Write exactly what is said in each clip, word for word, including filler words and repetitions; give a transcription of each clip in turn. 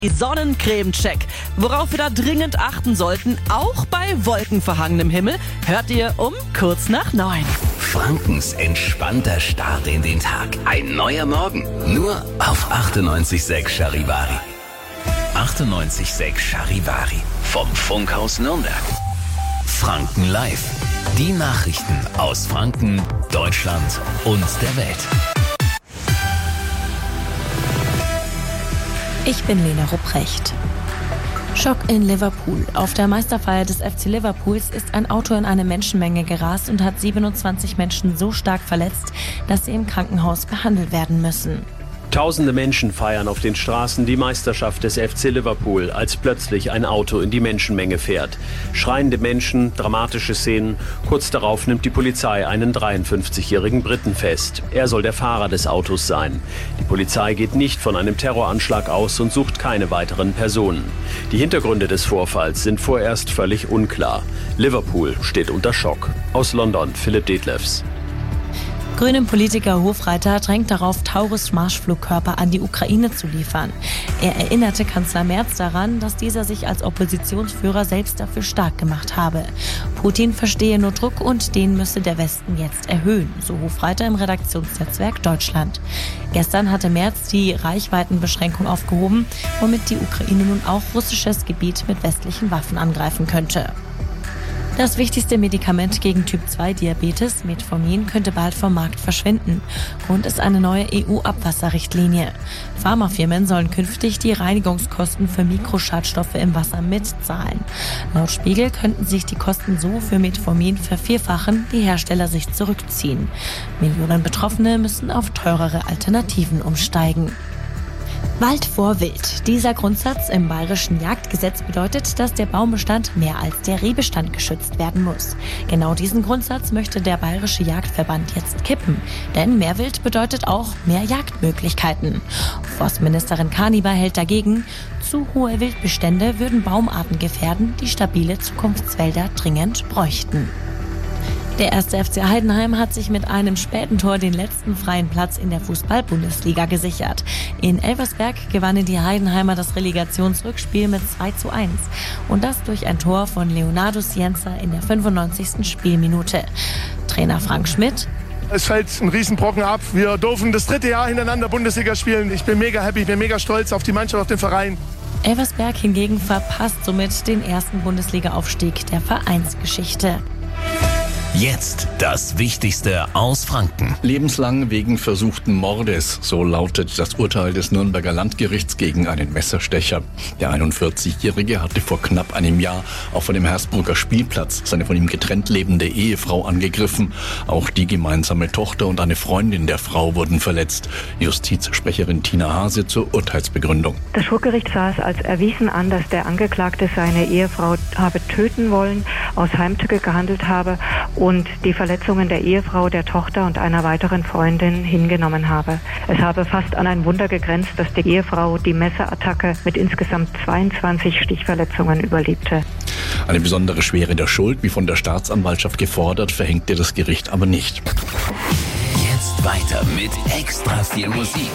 Sonnencreme-Check. Worauf wir da dringend achten sollten, auch bei wolkenverhangenem Himmel, hört ihr um kurz nach neun. Frankens entspannter Start in den Tag. Ein neuer Morgen. Nur auf achtundneunzig Komma sechs Charivari. achtundneunzig Komma sechs Charivari. Vom Funkhaus Nürnberg. Franken Live. Die Nachrichten aus Franken, Deutschland und der Welt. Ich bin Lena Rupprecht. Schock in Liverpool. Auf der Meisterfeier des F C Liverpools ist ein Auto in eine Menschenmenge gerast und hat siebenundzwanzig Menschen so stark verletzt, dass sie im Krankenhaus behandelt werden müssen. Tausende Menschen feiern auf den Straßen die Meisterschaft des F C Liverpool, als plötzlich ein Auto in die Menschenmenge fährt. Schreiende Menschen, dramatische Szenen. Kurz darauf nimmt die Polizei einen dreiundfünfzigjährigen Briten fest. Er soll der Fahrer des Autos sein. Die Polizei geht nicht von einem Terroranschlag aus und sucht keine weiteren Personen. Die Hintergründe des Vorfalls sind vorerst völlig unklar. Liverpool steht unter Schock. Aus London, Philipp Detlefs. Grünen Politiker Hofreiter drängt darauf, Taurus-Marschflugkörper an die Ukraine zu liefern. Er erinnerte Kanzler Merz daran, dass dieser sich als Oppositionsführer selbst dafür stark gemacht habe. Putin verstehe nur Druck und den müsse der Westen jetzt erhöhen, so Hofreiter im Redaktionsnetzwerk Deutschland. Gestern hatte Merz die Reichweitenbeschränkung aufgehoben, womit die Ukraine nun auch russisches Gebiet mit westlichen Waffen angreifen könnte. Das wichtigste Medikament gegen Typ zwei Diabetes, Metformin, könnte bald vom Markt verschwinden. Grund ist eine neue E U-Abwasserrichtlinie. Pharmafirmen sollen künftig die Reinigungskosten für Mikroschadstoffe im Wasser mitzahlen. Laut Spiegel könnten sich die Kosten so für Metformin vervierfachen, die Hersteller sich zurückziehen. Millionen Betroffene müssen auf teurere Alternativen umsteigen. Wald vor Wild. Dieser Grundsatz im bayerischen Jagdgesetz bedeutet, dass der Baumbestand mehr als der Rehbestand geschützt werden muss. Genau diesen Grundsatz möchte der bayerische Jagdverband jetzt kippen. Denn mehr Wild bedeutet auch mehr Jagdmöglichkeiten. Forstministerin Kaniber hält dagegen, zu hohe Wildbestände würden Baumarten gefährden, die stabile Zukunftswälder dringend bräuchten. Der erste F C Heidenheim hat sich mit einem späten Tor den letzten freien Platz in der Fußball-Bundesliga gesichert. In Elversberg gewannen die Heidenheimer das Relegationsrückspiel mit zwei zu eins. Und das durch ein Tor von Leonardo Cienza in der fünfundneunzigsten Spielminute. Trainer Frank Schmidt: Es fällt ein Riesenbrocken ab. Wir dürfen das dritte Jahr hintereinander Bundesliga spielen. Ich bin mega happy, ich bin mega stolz auf die Mannschaft, auf den Verein. Elversberg hingegen verpasst somit den ersten Bundesliga-Aufstieg der Vereinsgeschichte. Jetzt das Wichtigste aus Franken. Lebenslang wegen versuchten Mordes, so lautet das Urteil des Nürnberger Landgerichts gegen einen Messerstecher. Der einundvierzigjährige hatte vor knapp einem Jahr auf einem Hersbrucker Spielplatz seine von ihm getrennt lebende Ehefrau angegriffen. Auch die gemeinsame Tochter und eine Freundin der Frau wurden verletzt. Justizsprecherin Tina Hase zur Urteilsbegründung. Das Schwurgericht sah es als erwiesen an, dass der Angeklagte seine Ehefrau habe töten wollen, aus Heimtücke gehandelt habe und die Verletzungen der Ehefrau, der Tochter und einer weiteren Freundin hingenommen habe. Es habe fast an ein Wunder gegrenzt, dass die Ehefrau die Messerattacke mit insgesamt zweiundzwanzig Stichverletzungen überlebte. Eine besondere Schwere der Schuld, wie von der Staatsanwaltschaft gefordert, verhängte das Gericht aber nicht. Jetzt weiter mit extra viel Musik.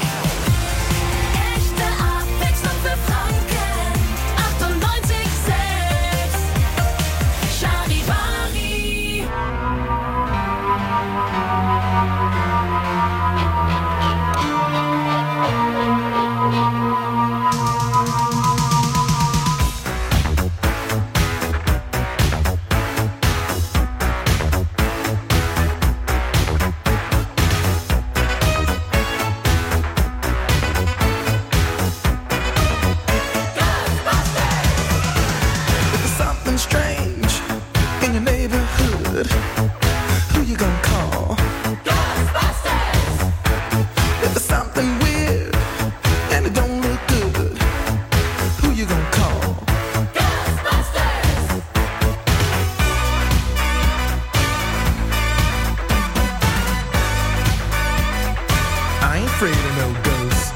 Who you gonna call? Ghostbusters! If there's something weird and it don't look good, who you gonna call? Ghostbusters! I ain't afraid of no ghosts.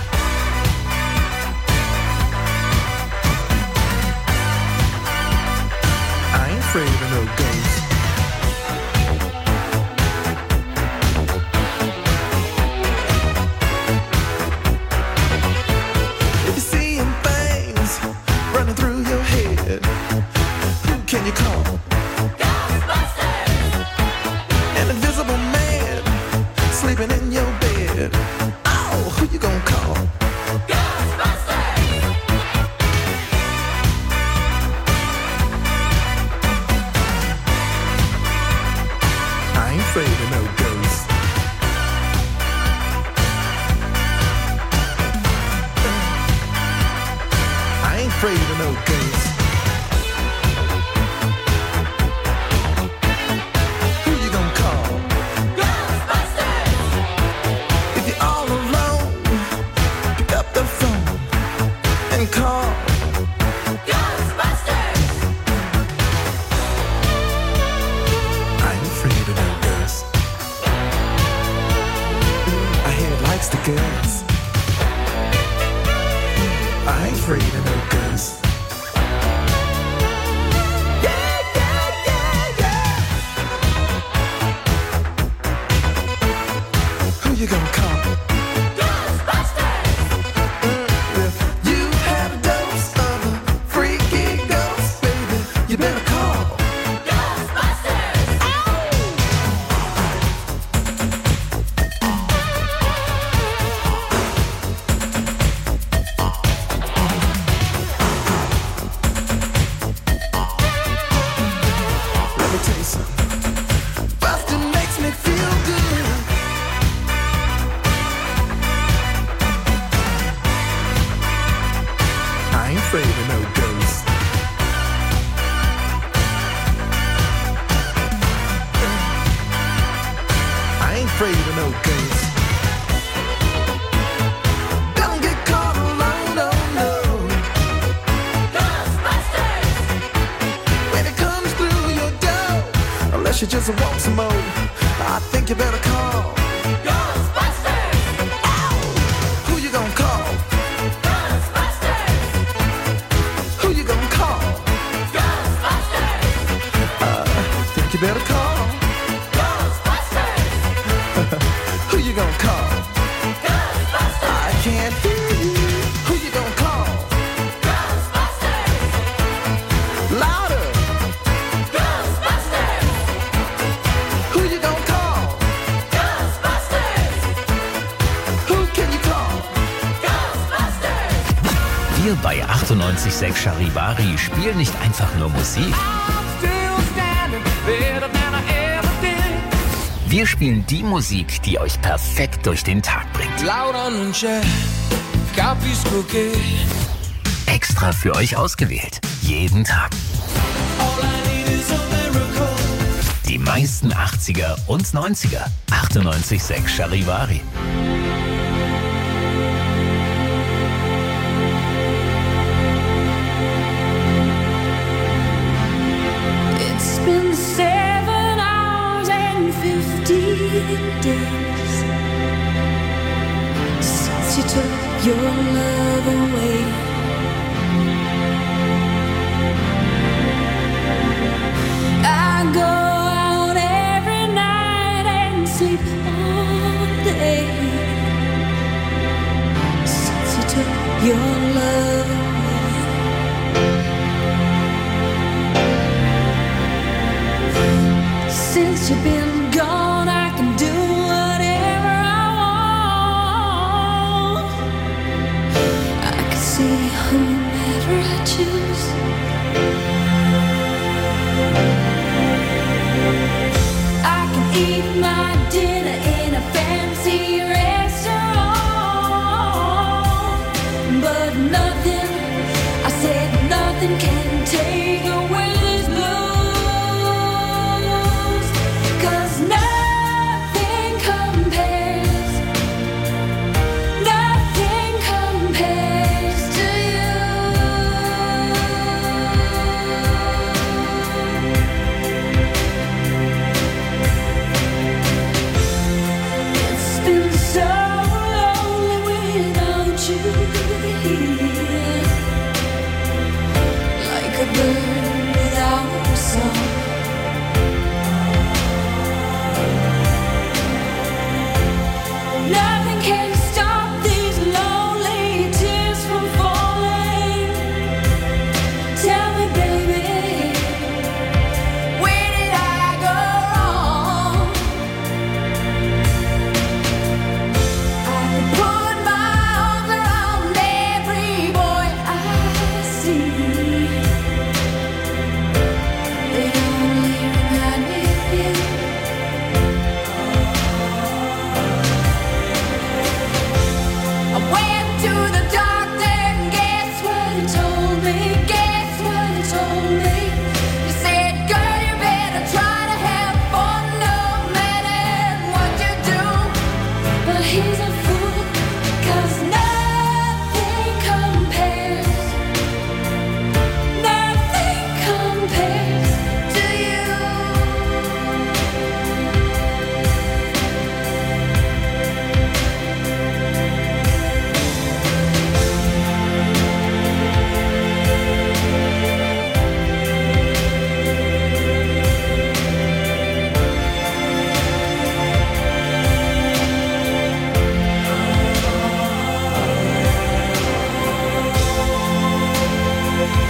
I ain't afraid of no ghosts. If you see him, you call? Ghostbusters! An invisible man sleeping in your bed. Oh, who you gonna call? Ghostbusters! I ain't afraid of no ghosts. I ain't afraid of no ghosts. Who you gonna call? Ghostbusters! If you're all alone, pick up the phone and call Ghostbusters! I ain't afraid of no ghosts. I hear it likes the girls. I ain't afraid of no ghosts. Yeah, yeah, yeah, yeah. Who you gonna call? Ghostbusters! If you have a dose of a freaky ghost, baby, you better call Ghostbusters! Let me tell you something. Bustin' makes me feel good. I ain't afraid of no ghosts. I ain't afraid of no ghosts. Don't get caught alone, no, no. Ghostbusters! When it comes through your door, unless you just want some more, I think you better call Ghostbusters! Ow! Who you gonna call? Ghostbusters! Who you gonna call? Ghostbusters! Uh, think you better call Ghostbusters! Who you gonna call? Ghostbusters! I can't hear you. Who you gonna call? Ghostbusters! Louder! Ghostbusters! Who you gonna call? Ghostbusters! Who can you call? Ghostbusters! Wir bei achtundneunzig Komma sechs Charivari spielen nicht einfach nur Musik. Wir spielen die Musik, die euch perfekt durch den Tag bringt. Extra für euch ausgewählt. Jeden Tag. Die meisten achtziger und neunziger. achtundneunzig Komma sechs Charivari. It's been seven hours and fifteen days since you took your love away. I go out every night and sleep all day since you took your love away. Since you've been gone, I can do whatever I want. I can see whomever I choose. I can eat my dinner in a fancy restaurant, but nothing, I said nothing can take away this blues. Like a bird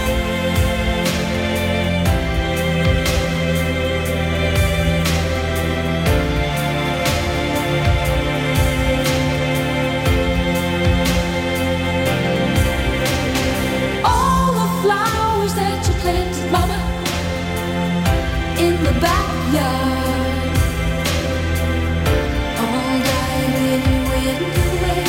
All the flowers that you planted, Mama, in the backyard, all died when you went away.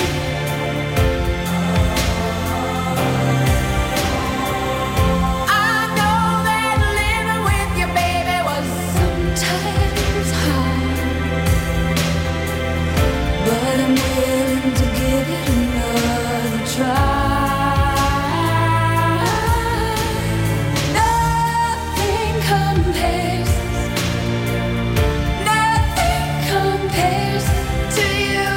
I know that living with your baby was sometimes hard, but I'm willing to give it another try. Nothing compares, nothing compares to you.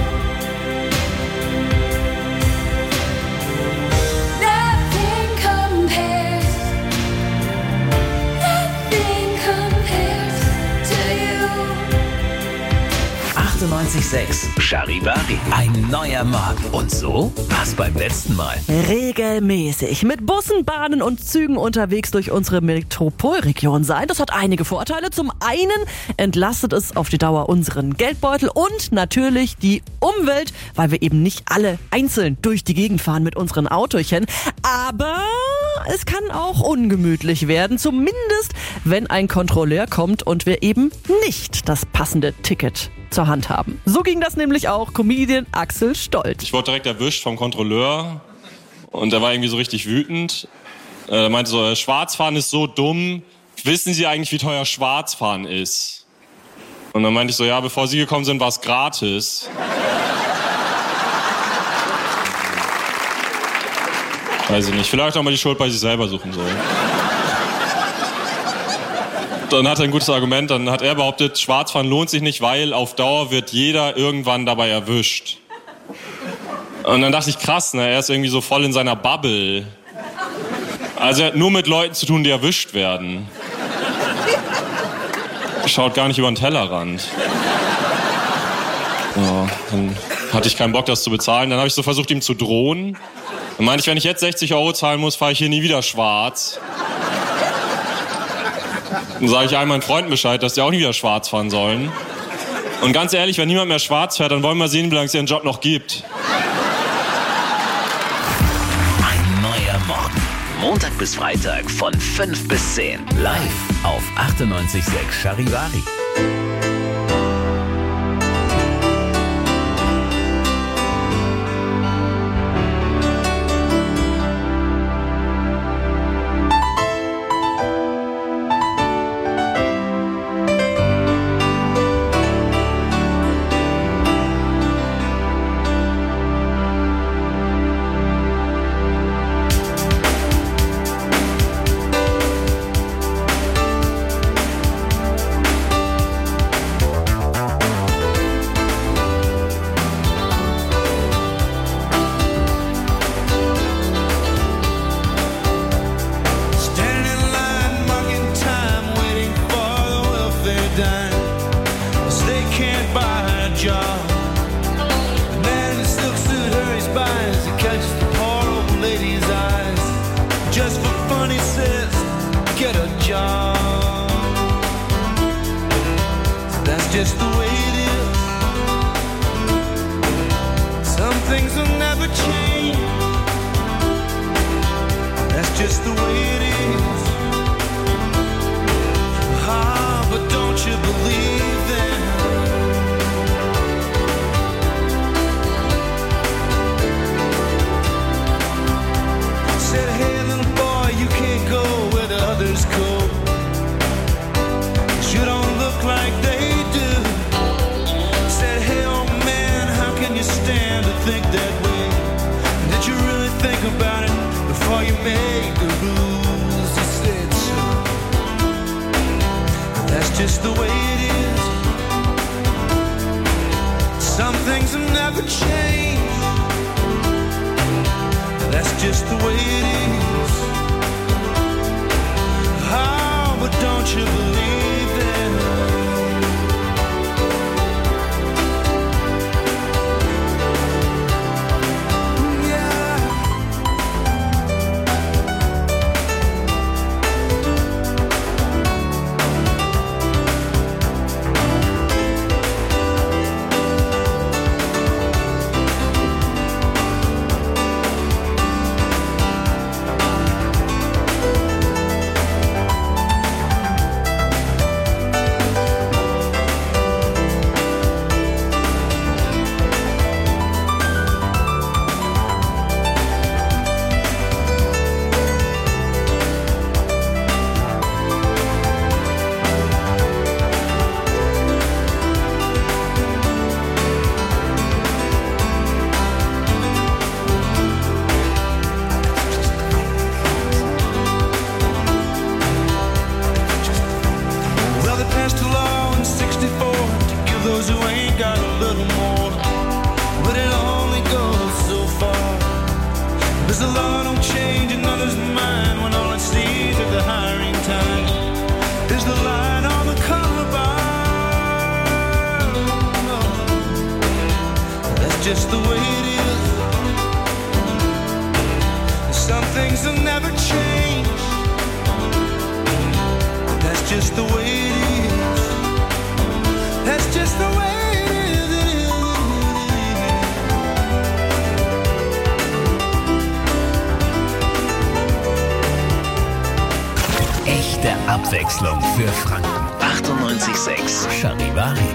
Nothing compares, nothing compares to you. achtundneunzig Komma sechs Charivari. Ein neuer Morgen. Und so war's beim letzten Mal. Regelmäßig mit Bussen, Bahnen und Zügen unterwegs durch unsere Metropolregion sein. Das hat einige Vorteile. Zum einen entlastet es auf die Dauer unseren Geldbeutel und natürlich die Umwelt, weil wir eben nicht alle einzeln durch die Gegend fahren mit unseren Autochen. Aber es kann auch ungemütlich werden, zumindest wenn ein Kontrolleur kommt und wir eben nicht das passende Ticket zur Hand haben. So ging das nämlich auch Comedian Axel Stolt. Ich wurde direkt erwischt vom Kontrolleur und er war irgendwie so richtig wütend. Er meinte so, Schwarzfahren ist so dumm. Wissen Sie eigentlich, wie teuer Schwarzfahren ist? Und dann meinte ich so, ja, bevor Sie gekommen sind, war es gratis. Weiß ich nicht, vielleicht auch mal die Schuld bei sich selber suchen soll. Dann hat er ein gutes Argument, dann hat er behauptet, Schwarzfahren lohnt sich nicht, weil auf Dauer wird jeder irgendwann dabei erwischt. Und dann dachte ich, krass, ne, er ist irgendwie so voll in seiner Bubble. Also er hat nur mit Leuten zu tun, die erwischt werden. Schaut gar nicht über den Tellerrand. Ja, dann hatte ich keinen Bock, das zu bezahlen. Dann habe ich so versucht, ihm zu drohen. Dann meinte ich, wenn ich jetzt sechzig Euro zahlen muss, fahre ich hier nie wieder schwarz. Dann sage ich all meinen Freunden Bescheid, dass die auch nie wieder schwarz fahren sollen. Und ganz ehrlich, wenn niemand mehr schwarz fährt, dann wollen wir sehen, wie lange es ihren Job noch gibt. Ein neuer Morgen. Montag bis Freitag von fünf bis zehn. Live auf achtundneunzig Komma sechs Charivari. don't change another's mind when all it sees at the hiring time is the line on the color bar. That's just the way it is. Some things will never change. That's just the way it is. That's just the way it is. Echte Abwechslung für Franken. achtundneunzig Komma sechs Charivari.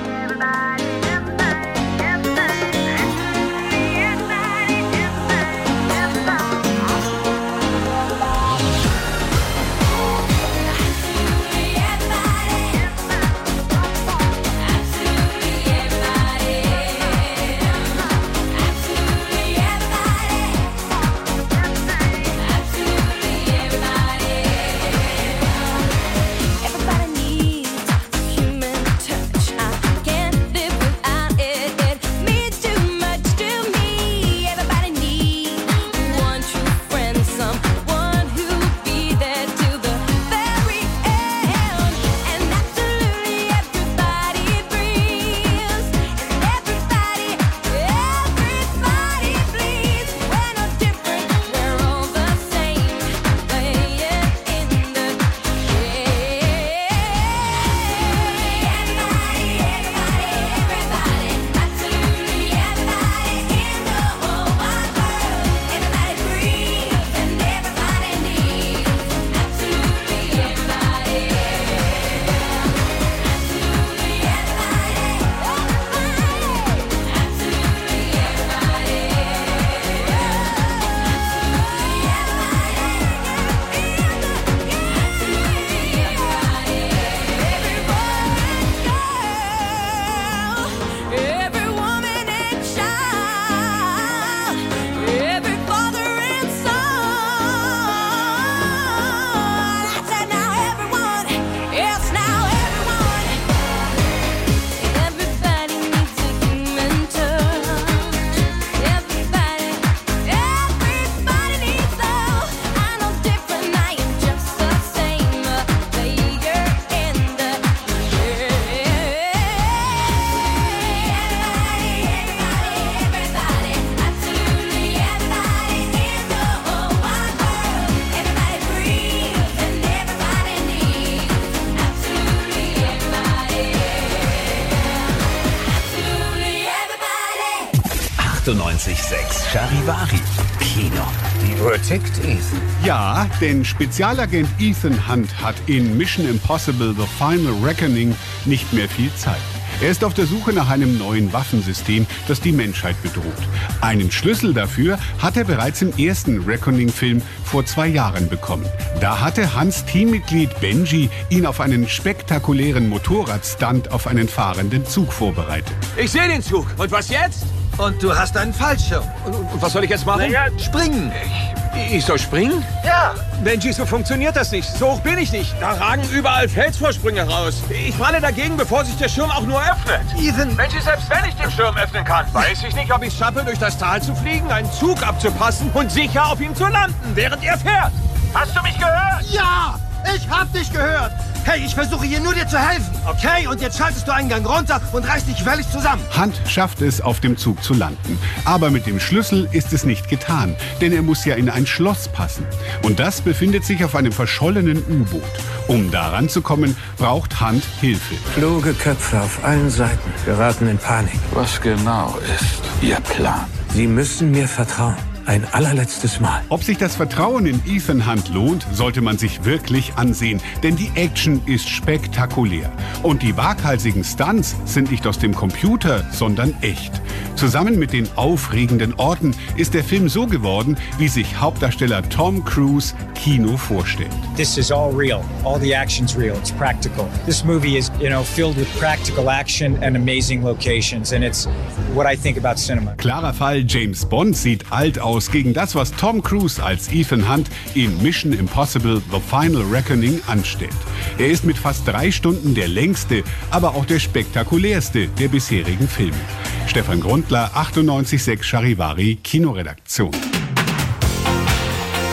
achtundneunzig Komma sechs Charivari. Kino. Die Uhr tickt, Ethan. Ja, denn Spezialagent Ethan Hunt hat in Mission Impossible The Final Reckoning nicht mehr viel Zeit. Er ist auf der Suche nach einem neuen Waffensystem, das die Menschheit bedroht. Einen Schlüssel dafür hat er bereits im ersten Reckoning-Film vor zwei Jahren bekommen. Da hatte Hunts Teammitglied Benji ihn auf einen spektakulären Motorradstunt auf einen fahrenden Zug vorbereitet. Ich sehe den Zug. Und was jetzt? Und du hast einen Fallschirm. Und was soll ich jetzt machen? Naja, springen. Ich, ich soll springen? Ja. Benji, so funktioniert das nicht. So hoch bin ich nicht. Da ragen überall Felsvorsprünge raus. Ich pralle dagegen, bevor sich der Schirm auch nur öffnet. Ethan. Benji, selbst wenn ich den Schirm öffnen kann, weiß ich nicht, ob ich es schaffe, durch das Tal zu fliegen, einen Zug abzupassen und sicher auf ihm zu landen, während er fährt. Hast du mich gehört? Ja, ich hab dich gehört. Hey, ich versuche hier nur dir zu helfen. Okay, und jetzt schaltest du einen Gang runter und reißt dich gefällig zusammen. Hunt schafft es, auf dem Zug zu landen. Aber mit dem Schlüssel ist es nicht getan, denn er muss ja in ein Schloss passen. Und das befindet sich auf einem verschollenen U-Boot. Um daran zu kommen, braucht Hunt Hilfe. Kluge Köpfe auf allen Seiten geraten in Panik. Was genau ist Ihr Plan? Sie müssen mir vertrauen. Ein allerletztes Mal. Ob sich das Vertrauen in Ethan Hunt lohnt, sollte man sich wirklich ansehen. Denn die Action ist spektakulär. Und die waghalsigen Stunts sind nicht aus dem Computer, sondern echt. Zusammen mit den aufregenden Orten ist der Film so geworden, wie sich Hauptdarsteller Tom Cruise Kino vorstellt. This is all real. All the action's real. It's practical. This movie is, you know, filled with practical action and amazing locations. And it's what I think about cinema. Klarer Fall, James Bond sieht alt aus gegen das, was Tom Cruise als Ethan Hunt in Mission Impossible The Final Reckoning anstellt. Er ist mit fast drei Stunden der längste, aber auch der spektakulärste der bisherigen Filme. Stefan Grundler, achtundneunzig Komma sechs Charivari, Kinoredaktion.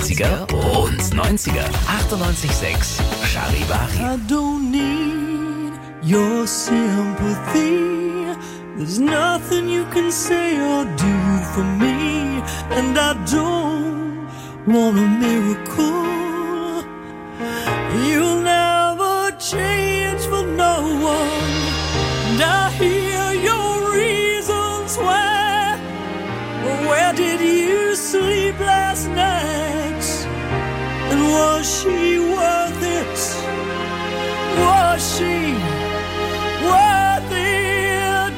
achtziger und neunziger. achtundneunzig Komma sechs Charivari. I don't need your sympathy. There's nothing you can say or do for me. And I don't want a miracle. You'll never change for no one. And I hear your reasons why. Where did you sleep last night? And was she worth it? Was she worth it?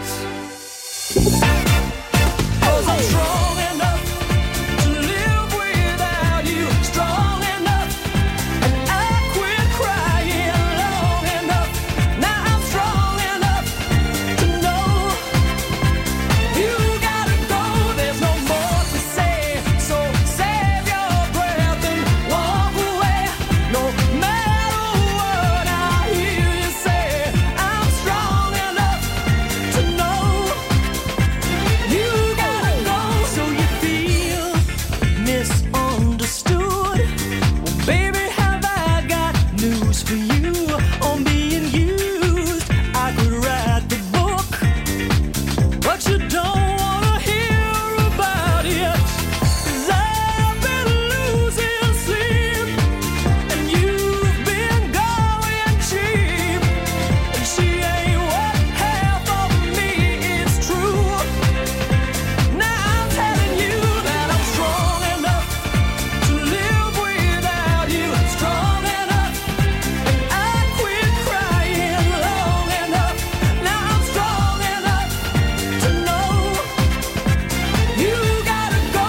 'Cause I'm strong enough to live without you. Strong enough, and I quit crying long enough. Now I'm strong enough to know you gotta go. There's no more to say, so save your breath and walk away. No matter what I hear you say, I'm strong enough to know you gotta go. So you feel misunderstood? Well, baby, have I got news for you on being used? I could write the book, but you don't wanna hear about it. 'Cause I've been losing sleep, and you've been going cheap. And she ain't what half of me is true. Now I'm telling you that I'm strong enough to live without you. Strong enough, and I quit crying long enough. Now I'm strong enough to know you gotta go.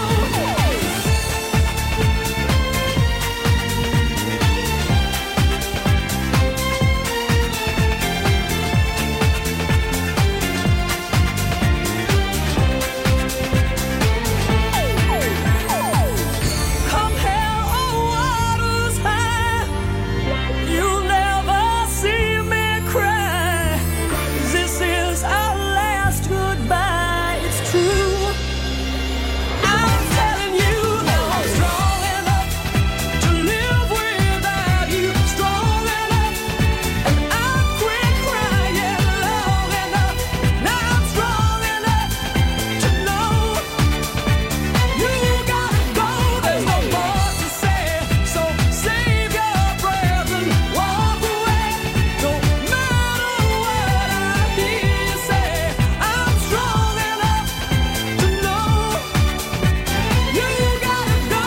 Come hell or waters high, you'll never see me cry. This is our last goodbye, it's true. I'm telling you that I'm strong enough to live without you. Strong enough, and I quit crying long enough. Now I'm strong enough to know you gotta go. There's no more to say, so save your breath and walk away. No matter what I hear you say, I'm strong enough to know you gotta go.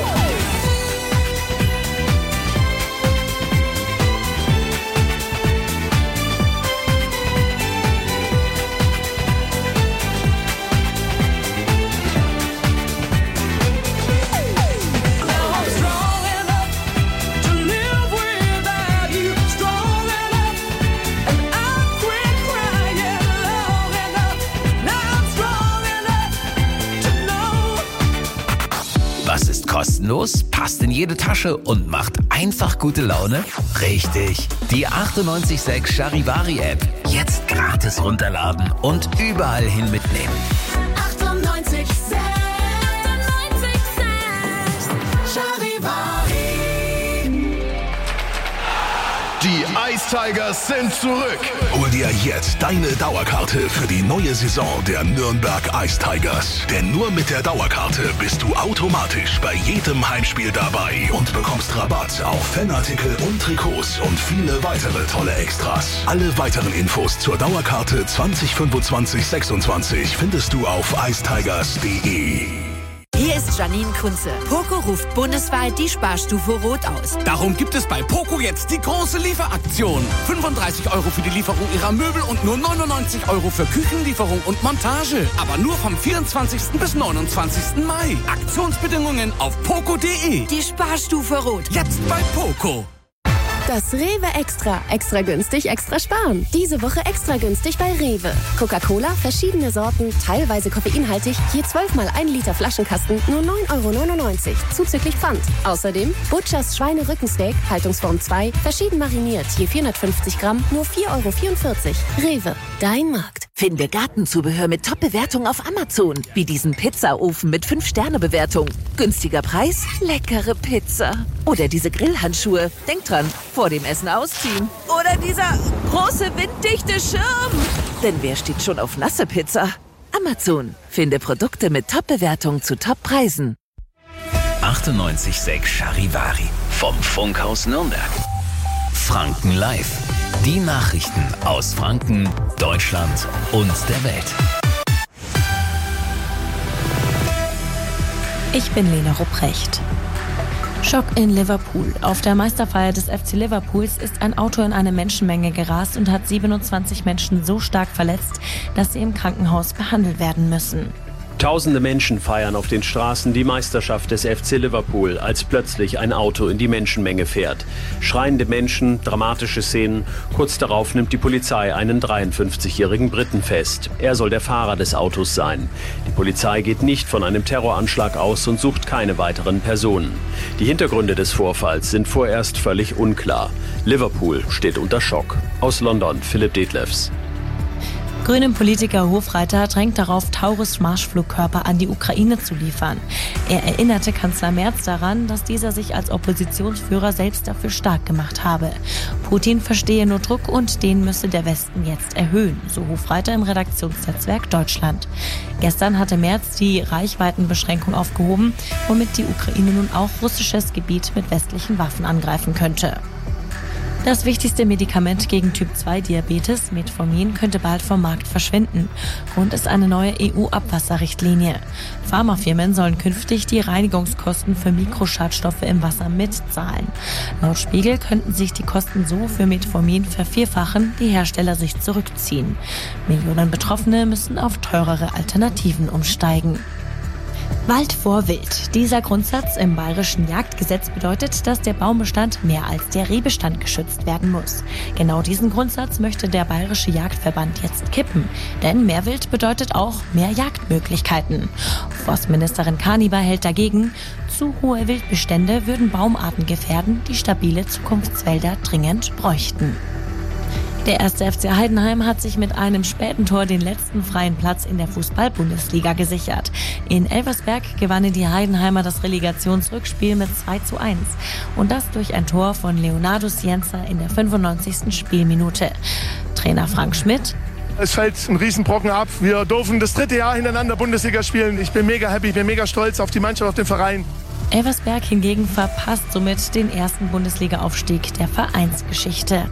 Now I'm strong enough to live without you. Strong enough, and I quit crying long enough. Now I'm strong enough to know. Was ist kostenlos, passt in jede Tasche und macht einfach gute Laune? Richtig, die achtundneunzig Komma sechs Charivari-App. Jetzt gratis runterladen und überall hin mitnehmen. achtundneunzig Komma sechs Charivari. Die Ice Tigers sind zurück. Hol dir jetzt deine Dauerkarte für die neue Saison der Nürnberg Ice Tigers. Denn nur mit der Dauerkarte bist du automatisch bei jedem Heimspiel dabei und bekommst Rabatt auf Fanartikel und Trikots und viele weitere tolle Extras. Alle weiteren Infos zur Dauerkarte zwanzig fünfundzwanzig sechsundzwanzig findest du auf icetigers punkt de. Hier ist Janine Kunze. Poco ruft bundesweit die Sparstufe Rot aus. Darum gibt es bei Poco jetzt die große Lieferaktion. fünfunddreißig Euro für die Lieferung ihrer Möbel und nur neunundneunzig Euro für Küchenlieferung und Montage. Aber nur vom vierundzwanzigsten bis neunundzwanzigsten Mai. Aktionsbedingungen auf poco punkt de. Die Sparstufe Rot. Jetzt bei Poco. Das Rewe Extra. Extra günstig, extra sparen. Diese Woche extra günstig bei Rewe. Coca-Cola, verschiedene Sorten, teilweise koffeinhaltig, je zwölf mal ein Liter Flaschenkasten, nur neun Euro neunundneunzig, zuzüglich Pfand. Außerdem Butchers Schweinerückensteak, Haltungsform zwei, verschieden mariniert, je vierhundertfünfzig Gramm, nur vier Euro vierundvierzig. Rewe, dein Markt. Finde Gartenzubehör mit Top-Bewertung auf Amazon. Wie diesen Pizzaofen mit fünf Sterne Bewertung. Günstiger Preis, leckere Pizza. Oder diese Grillhandschuhe. Denk dran, vor dem Essen ausziehen. Oder dieser große winddichte Schirm. Denn wer steht schon auf nasse Pizza? Amazon. Finde Produkte mit Top-Bewertung zu Top-Preisen. achtundneunzig Komma sechs Charivari vom Funkhaus Nürnberg. Franken Live. Die Nachrichten aus Franken, Deutschland und der Welt. Ich bin Lena Rupprecht. Schock in Liverpool. Auf der Meisterfeier des F C Liverpools ist ein Auto in eine Menschenmenge gerast und hat siebenundzwanzig Menschen so stark verletzt, dass sie im Krankenhaus behandelt werden müssen. Tausende Menschen feiern auf den Straßen die Meisterschaft des F C Liverpool, als plötzlich ein Auto in die Menschenmenge fährt. Schreiende Menschen, dramatische Szenen. Kurz darauf nimmt die Polizei einen dreiundfünfzigjährigen Briten fest. Er soll der Fahrer des Autos sein. Die Polizei geht nicht von einem Terroranschlag aus und sucht keine weiteren Personen. Die Hintergründe des Vorfalls sind vorerst völlig unklar. Liverpool steht unter Schock. Aus London, Philipp Detlefs. Grünen Politiker Hofreiter drängt darauf, Taurus-Marschflugkörper an die Ukraine zu liefern. Er erinnerte Kanzler Merz daran, dass dieser sich als Oppositionsführer selbst dafür stark gemacht habe. Putin verstehe nur Druck und den müsse der Westen jetzt erhöhen, so Hofreiter im Redaktionsnetzwerk Deutschland. Gestern hatte Merz die Reichweitenbeschränkung aufgehoben, womit die Ukraine nun auch russisches Gebiet mit westlichen Waffen angreifen könnte. Das wichtigste Medikament gegen Typ zwei Diabetes, Metformin, könnte bald vom Markt verschwinden. Grund ist eine neue E U-Abwasserrichtlinie. Pharmafirmen sollen künftig die Reinigungskosten für Mikroschadstoffe im Wasser mitzahlen. Laut Spiegel könnten sich die Kosten so für Metformin vervierfachen, die Hersteller sich zurückziehen. Millionen Betroffene müssen auf teurere Alternativen umsteigen. Wald vor Wild. Dieser Grundsatz im bayerischen Jagdgesetz bedeutet, dass der Baumbestand mehr als der Rehbestand geschützt werden muss. Genau diesen Grundsatz möchte der bayerische Jagdverband jetzt kippen. Denn mehr Wild bedeutet auch mehr Jagdmöglichkeiten. Forstministerin Kaniber hält dagegen, zu hohe Wildbestände würden Baumarten gefährden, die stabile Zukunftswälder dringend bräuchten. Der erste F C Heidenheim hat sich mit einem späten Tor den letzten freien Platz in der Fußball-Bundesliga gesichert. In Elversberg gewannen die Heidenheimer das Relegationsrückspiel mit zwei zu eins. Und das durch ein Tor von Leonardo Sienza in der fünfundneunzigsten Spielminute. Trainer Frank Schmidt: Es fällt ein Riesenbrocken ab. Wir dürfen das dritte Jahr hintereinander Bundesliga spielen. Ich bin mega happy, ich bin mega stolz auf die Mannschaft, auf den Verein. Elversberg hingegen verpasst somit den ersten Bundesliga-Aufstieg der Vereinsgeschichte.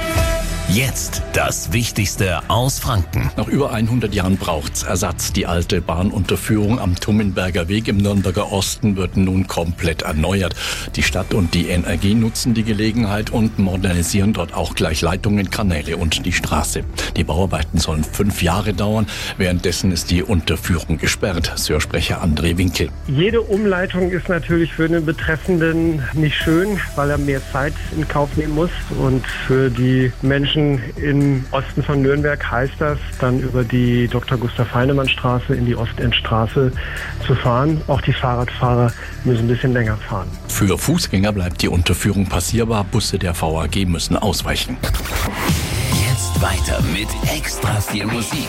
Jetzt das Wichtigste aus Franken. Nach über hundert Jahren braucht's Ersatz. Die alte Bahnunterführung am Tummenberger Weg im Nürnberger Osten wird nun komplett erneuert. Die Stadt und die N R G nutzen die Gelegenheit und modernisieren dort auch gleich Leitungen, Kanäle und die Straße. Die Bauarbeiten sollen fünf Jahre dauern. Währenddessen ist die Unterführung gesperrt. Sörsprecher André Winkel. Jede Umleitung ist natürlich für den Betreffenden nicht schön, weil er mehr Zeit in Kauf nehmen muss. Und für die Menschen im Osten von Nürnberg heißt das, dann über die Doktor Gustav Heinemann Straße in die Ostendstraße zu fahren. Auch die Fahrradfahrer müssen ein bisschen länger fahren. Für Fußgänger bleibt die Unterführung passierbar. Busse der V A G müssen ausweichen. Jetzt weiter mit extra viel Musik.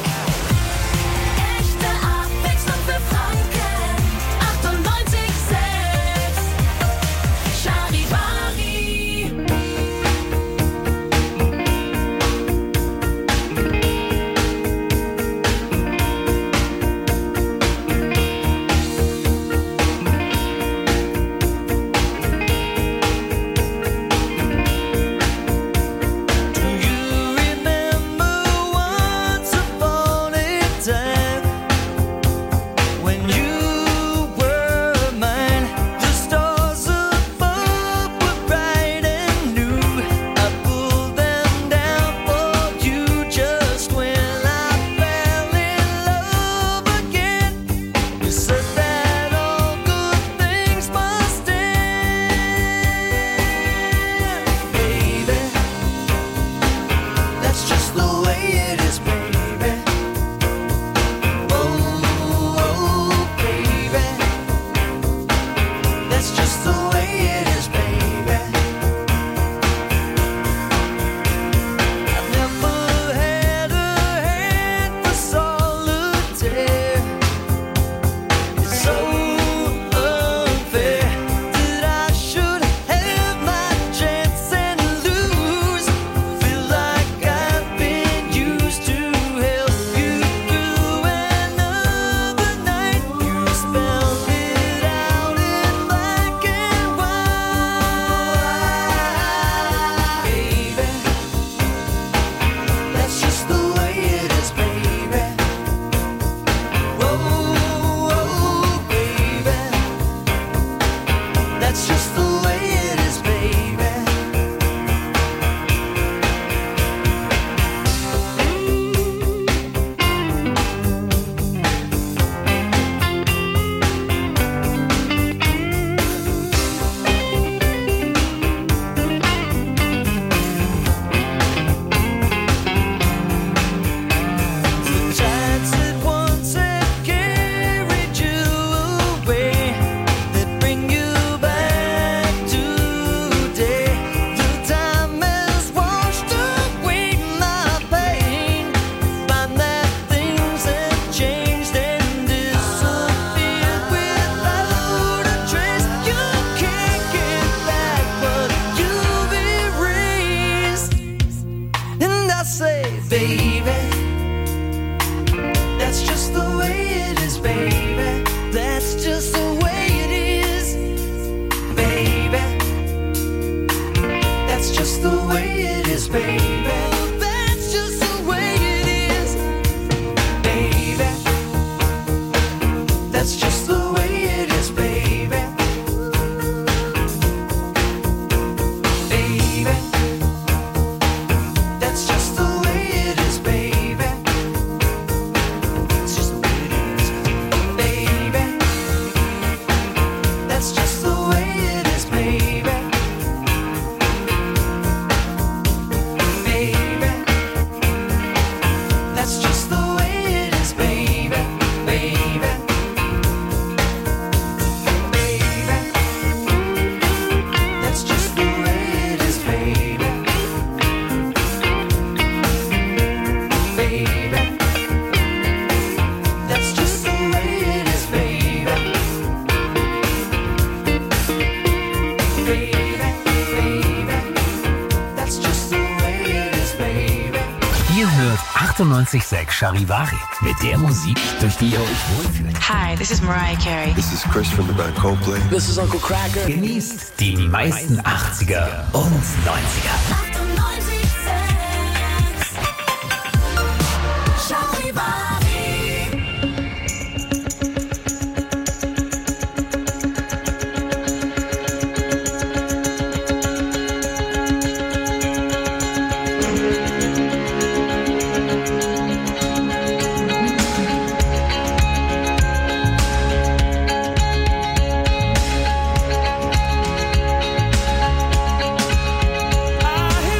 Remember once upon a That's just the way it is, baby. That's just the way it is, baby. That's just the way it is, baby. That's just the way it is, baby. Baby. That's just the way it is, baby. It's just the way it is, baby. That's just the way it is, baby. Baby. That's just the way it is, baby. Baby. Baby. That's just the way it is, baby. Baby. That's just the way it is, baby. Baby, baby. That's just the way it is, baby. Ihr hört achtundneunzig Komma sechs Charivari mit der Musik, durch die ihr euch wohlfühlt. Hi, this is Mariah Carey. This is Chris from the band Coldplay. This is Uncle Cracker. Genießt die meisten achtziger und neunziger. I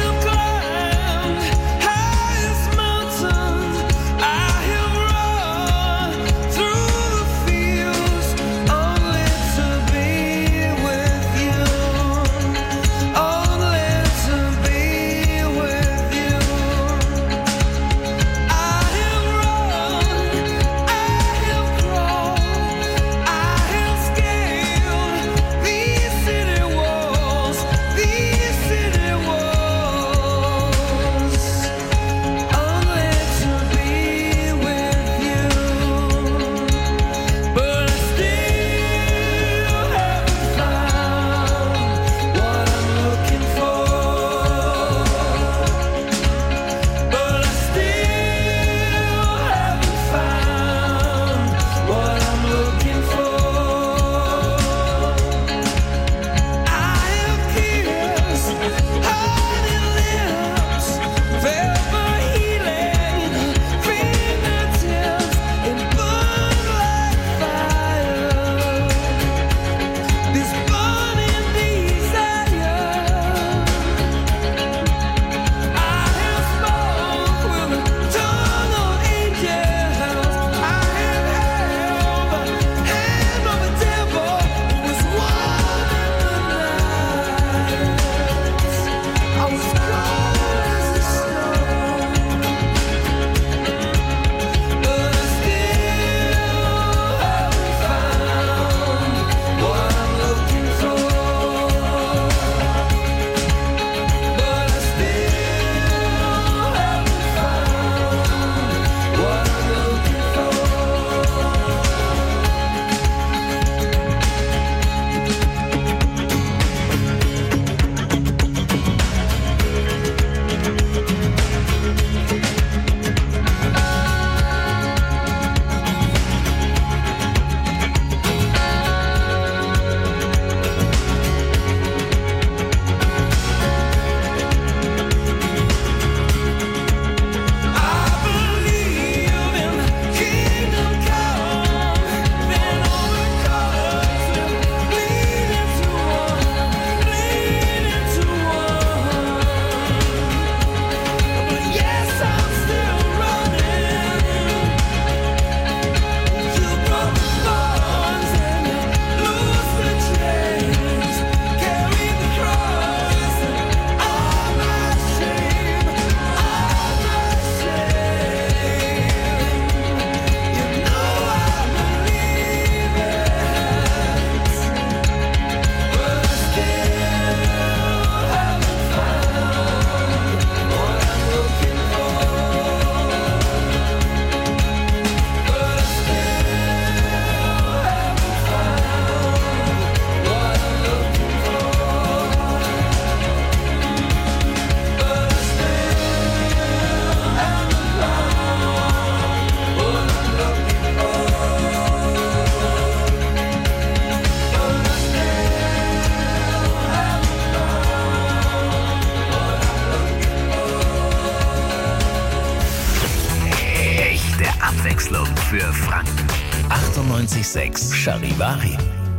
sechs Charivari.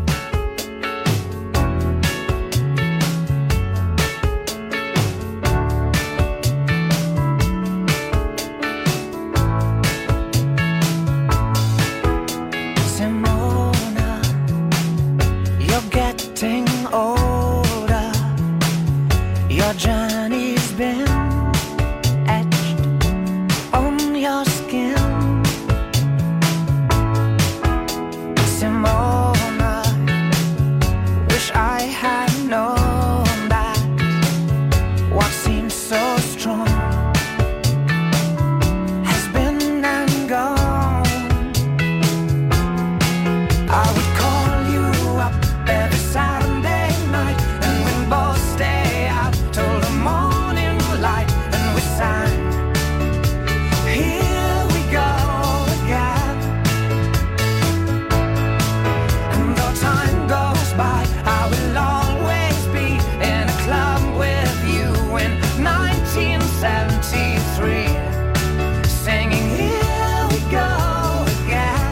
Simona, you're getting older. Your journey's been etched on your skin. Simona, wish I had known that what seemed so strong has been and gone. I would call you up every Saturday night, and we'd both stay out till the morning light, and we sang, here we go again. And though time goes by, I will always be in a club with you in nineteen seventy-three, singing, here we go again.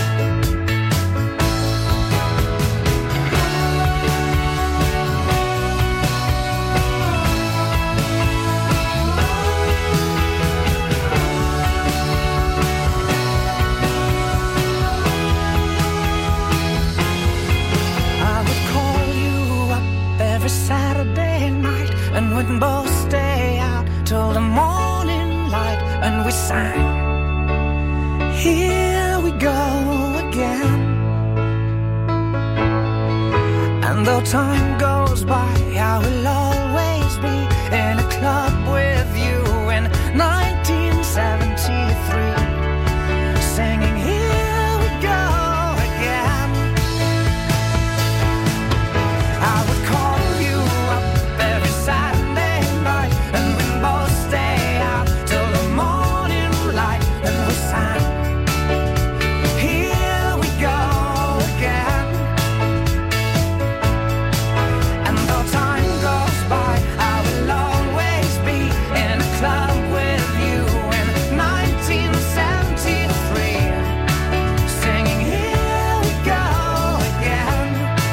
I would call you up every Saturday night, and we'd both stay out till the morning light, and we sang, here we go again. And though time goes by, I will always be in a club with you in nineteen seventy-three, singing, here we go again. I would call you up every Saturday night, and we'd both stay out till the morning light, and we sang, here we go again. And though time goes by, I will always be in a club with you in nineteen seventy-three, singing, here we go again.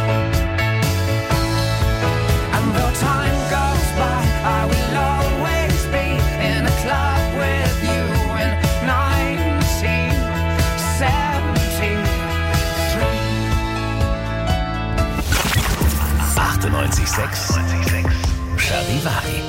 And though time goes by, I will always be in a club with you in nineteen seventy-three. achtundneunzig sechs Charivari.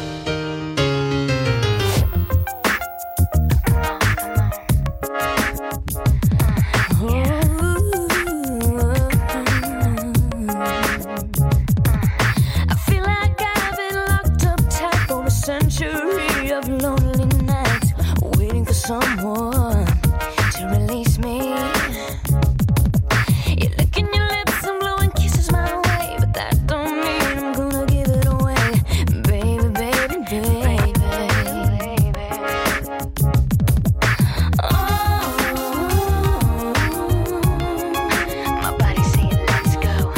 I feel like I've been locked up tight for a century of lonely nights, waiting for someone to release me. You're licking your lips and blowing kisses my way, but that don't mean I'm gonna give it away, baby, baby, baby. Oh, my body's saying let's go.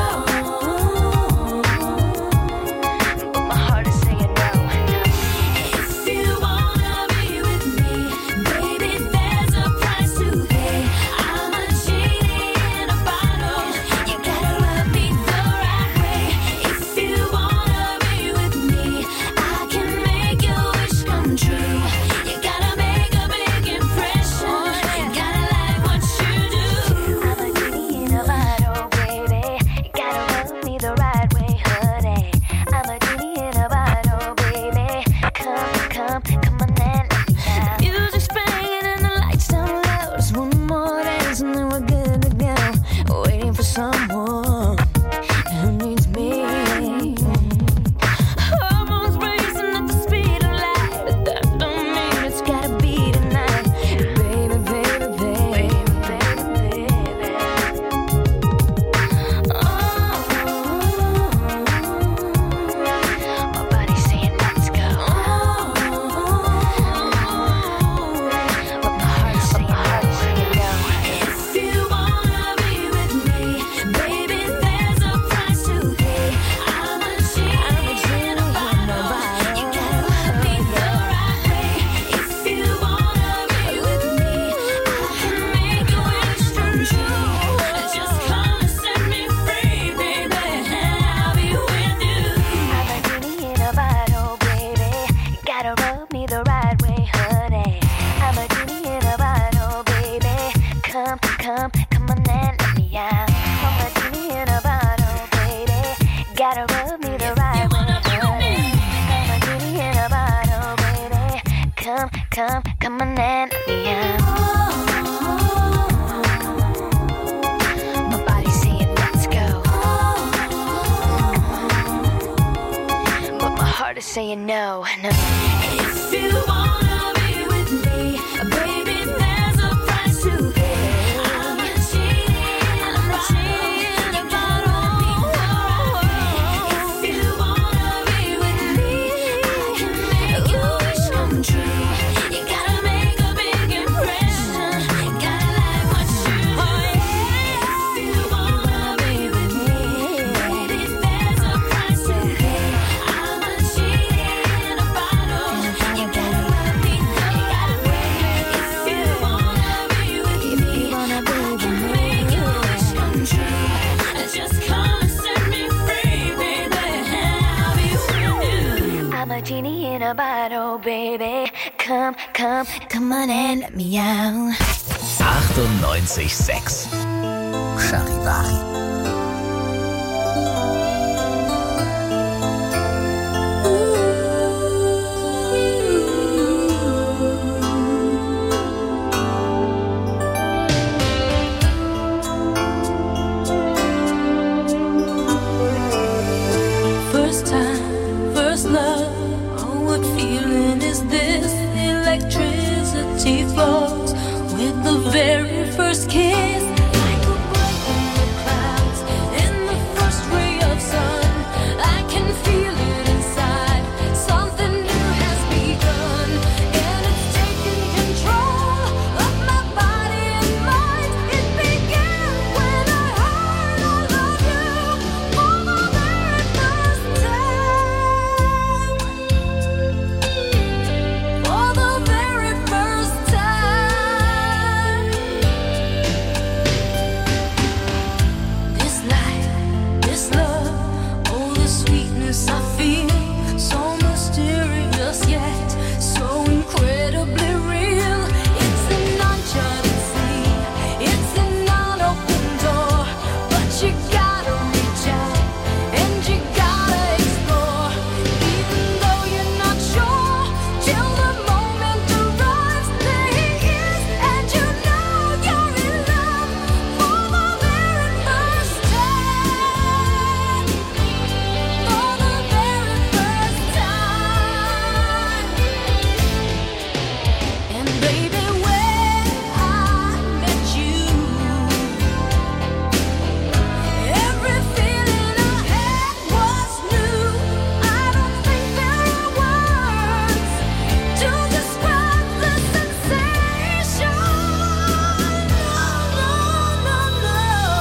But my heart is saying no. If you wanna be with me, baby, there's a price to pay. I'm a genie in a bottle. You gotta love me the right way. If you wanna be with me, I can make your wish come true. You gotta make a big impression. Gotta like what you do. I'm a genie in a bottle, baby. You gotta love me the right way, honey. I'm a genie in a bottle, baby. Come, come, come on and let me down. Music's playing and the lights down low. Just one more dance and then we're good to go. Waiting for someone who needs me. Hormones racing at the speed of light, but that don't mean it's gotta be tonight, baby, baby, baby, baby, baby. Oh, my body's saying let's go. But my heart's saying no. If you wanna be with me, baby, Come, come on and let me out. My body's saying let's go, but my heart is saying no, no. If you wanna be with me, baby, there's a price to pay. I'm not cheating, I'm not cheating about all. If you wanna be with me, I can make your wish come true. You gotta make a big impression. You gotta like what you do. If you wanna be with me, baby, there's a price to pay. I'm not cheating about all. You gotta let me know. You gotta wait. If you wanna be with me, I can make your wish come true. Just come and set me free, baby. I'll be with you. I'm a genie in a bottle, baby. Come, come, come on and let me out. achtundneunzig Komma sechs Charivari. First time, first love. Oh, what feeling is this? Electricity flows with the very first kiss. Like a break in the clouds, in the first ray of sun. I can feel it inside. Something new has begun, and it's taking control of my body and mind. It began when I heard I love you for the very first time. For the very first time. This life, this love, oh the sweetness I feel. So mysterious yet so incredibly real. It's an uncharted sea, it's an unopened door. But you gotta reach out and you gotta explore. Even though you're not sure, till the moment arrives. There he is, and you know you're in love for the very first time. For the very first time. And baby, when I met you, every feeling I had was new. I don't think there are words to describe the sensation. No, no, no,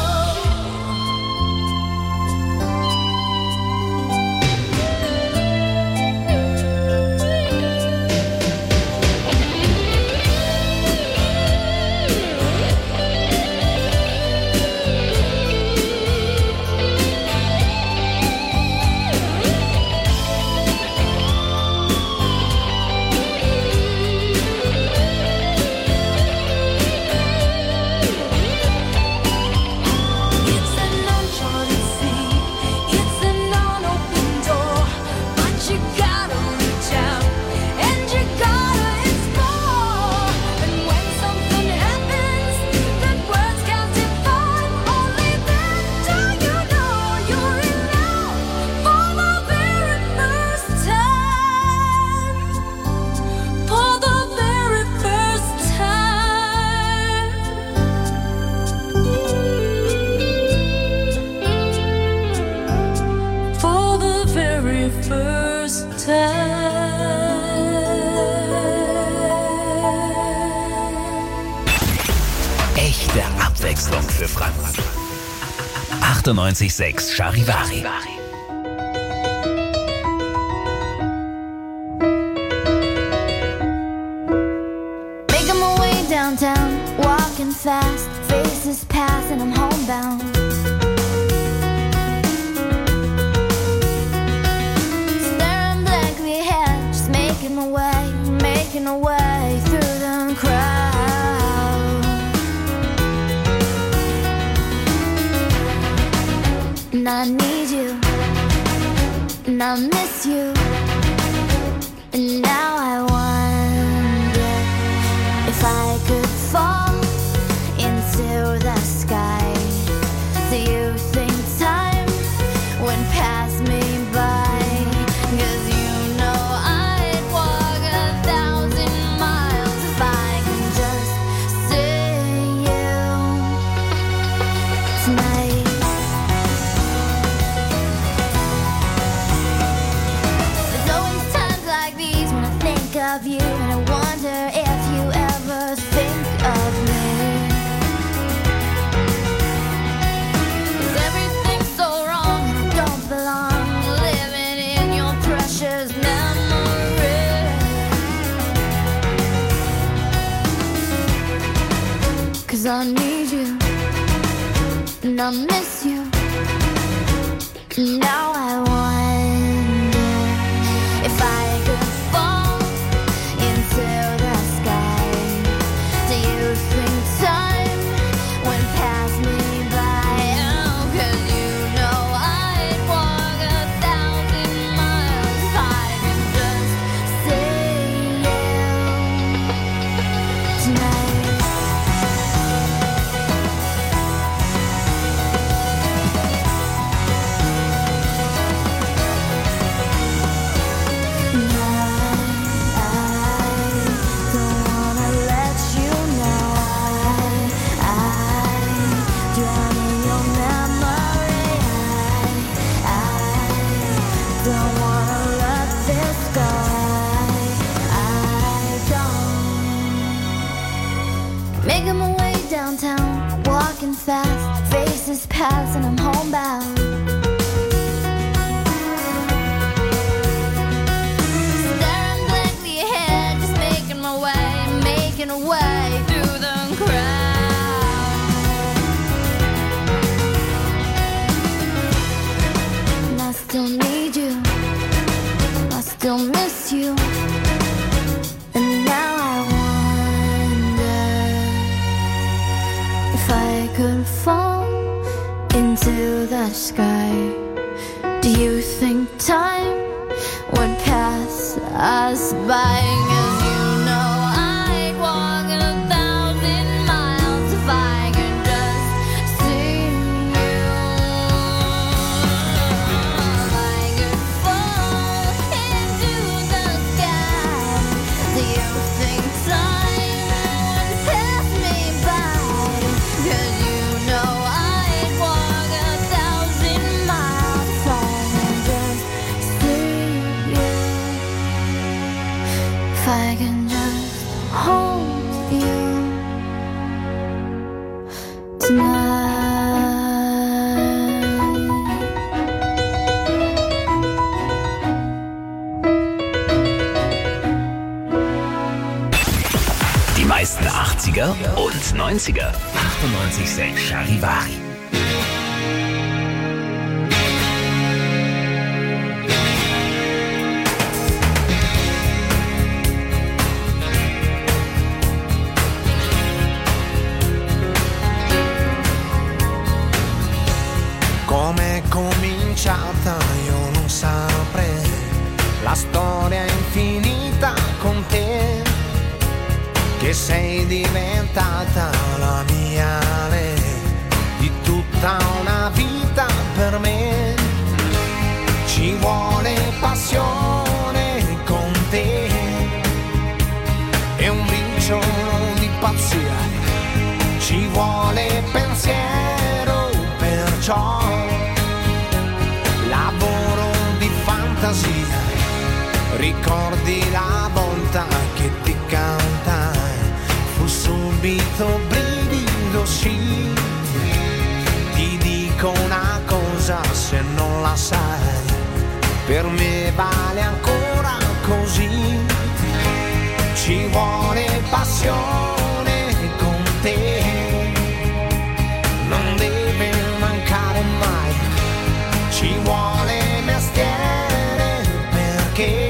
it's an uncharted sea, it's an unopened door. But you gotta reach out and you gotta explore. And when something happens that words can't define, only then do you know you're in love for the very first time. For the very first time. For the very first time. Echte Abwechslung für Franken. achtundneunzig Komma sechs Charivari. Making my way downtown, walking fast, faces pass and I'm homebound. Staring blankly ahead, just making my way, making my way through the crowd. And I need you, and I miss you, and now I wonder. I need you, and I miss you. Now I wonder if I could fall into the sky. Do you think time would pass me by? Oh, 'cause you know I'd walk a thousand miles if I could just see you tonight. Making my way downtown, walking fast, faces pass and I'm homebound. Staring blankly ahead, just making my way, making a way through the crowd. And I still need you, I still miss you. And now I if I could fall into the sky, do you think time would pass us by? 'Cause you know I'd walk a thousand miles if I could just see you. If I could fall into the sky, do you think time would pass me by? 'Cause you know I'd walk a thousand miles if I can just see you. If I can just hold you tonight. Die meisten achtziger und neunziger. achtundneunzig Komma sechs Charivari. Come è cominciata io non saprei, la storia è infinita con te, che sei diventata la mia lei, di tutta una vita per me. Ci vuole passione con te e un briciolo di pazzia, ci vuole pensiero, perciò lavoro di fantasia, ricordi la volta che ti cantai, fu subito brivido, sì. Ti dico una cosa se non la sai, per me vale ancora così. Ci vuole passione con te, non deve mancare mai. Ci vuole mestiere perché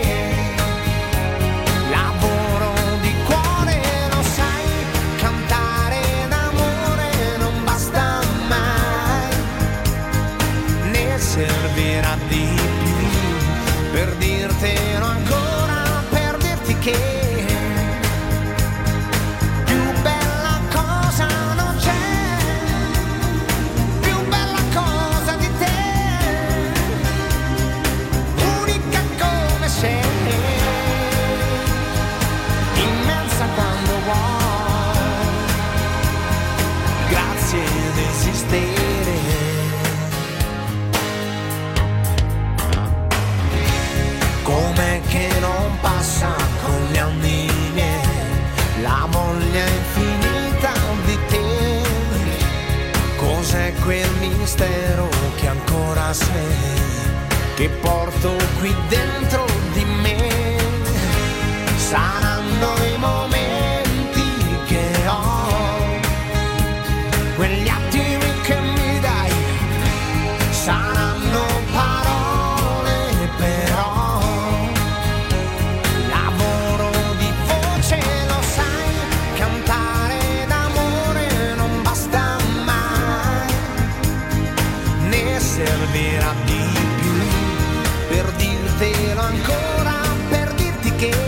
lavoro di cuore, lo sai, cantare d'amore non basta mai, ne servirà di più per dirtelo ancora, per dirti che com'è che non passa con gli anni miei la voglia infinita di te. Cos'è quel mistero che ancora sei, che porto qui dentro di me? Saranno i momenti che ho Saranno parole però, lavoro di voce lo sai, cantare d'amore non basta mai, ne servirà di più per dirtelo ancora, per dirti che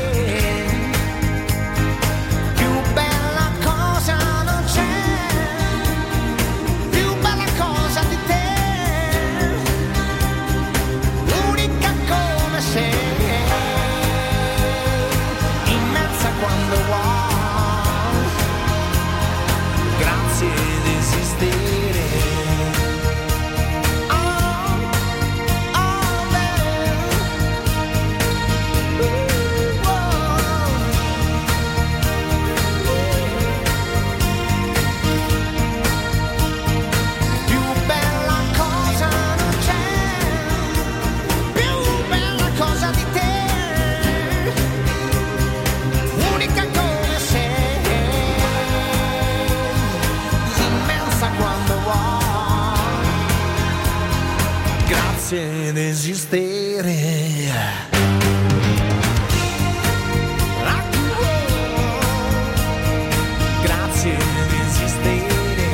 ed esistere. Grazie ed esistere.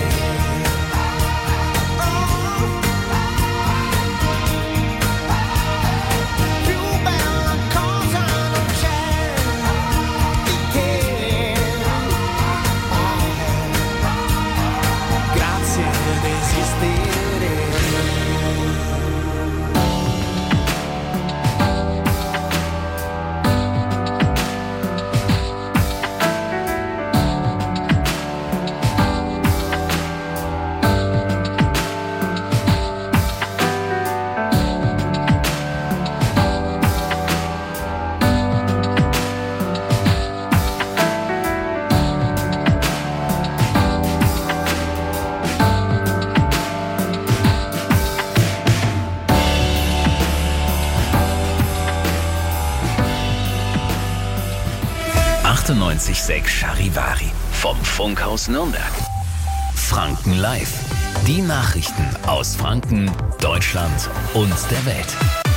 Più bella cosa non c'è di te. Grazie ed esistere. achtundneunzig Komma sechs Charivari vom Funkhaus Nürnberg. Franken Live. Die Nachrichten aus Franken, Deutschland und der Welt.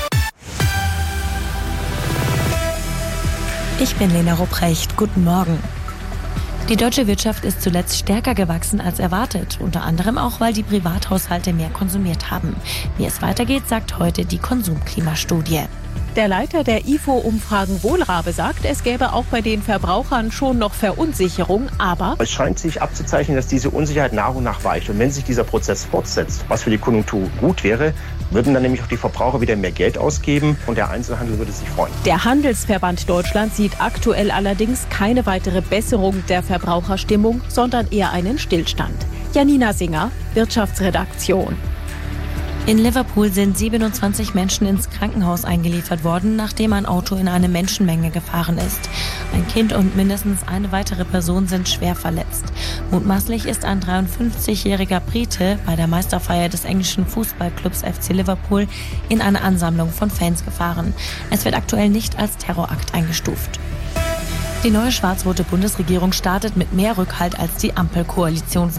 Ich bin Lena Rupprecht. Guten Morgen. Die deutsche Wirtschaft ist zuletzt stärker gewachsen als erwartet, unter anderem auch, weil die Privathaushalte mehr konsumiert haben. Wie es weitergeht, sagt heute die Konsumklimastudie. Der Leiter der I F O-Umfragen Wohlrabe sagt, es gäbe auch bei den Verbrauchern schon noch Verunsicherung, aber es scheint sich abzuzeichnen, dass diese Unsicherheit nach und nach weicht. Und wenn sich dieser Prozess fortsetzt, was für die Konjunktur gut wäre, würden dann nämlich auch die Verbraucher wieder mehr Geld ausgeben und der Einzelhandel würde sich freuen. Der Handelsverband Deutschland sieht aktuell allerdings keine weitere Besserung der Verbraucherstimmung, sondern eher einen Stillstand. Janina Singer, Wirtschaftsredaktion. In Liverpool sind siebenundzwanzig Menschen ins Krankenhaus eingeliefert worden, nachdem ein Auto in eine Menschenmenge gefahren ist. Ein Kind und mindestens eine weitere Person sind schwer verletzt. Mutmaßlich ist ein dreiundfünfzigjähriger Brite bei der Meisterfeier des englischen Fußballclubs F C Liverpool in eine Ansammlung von Fans gefahren. Es wird aktuell nicht als Terrorakt eingestuft. Die neue schwarz-rote Bundesregierung startet mit mehr Rückhalt als die Ampelkoalition.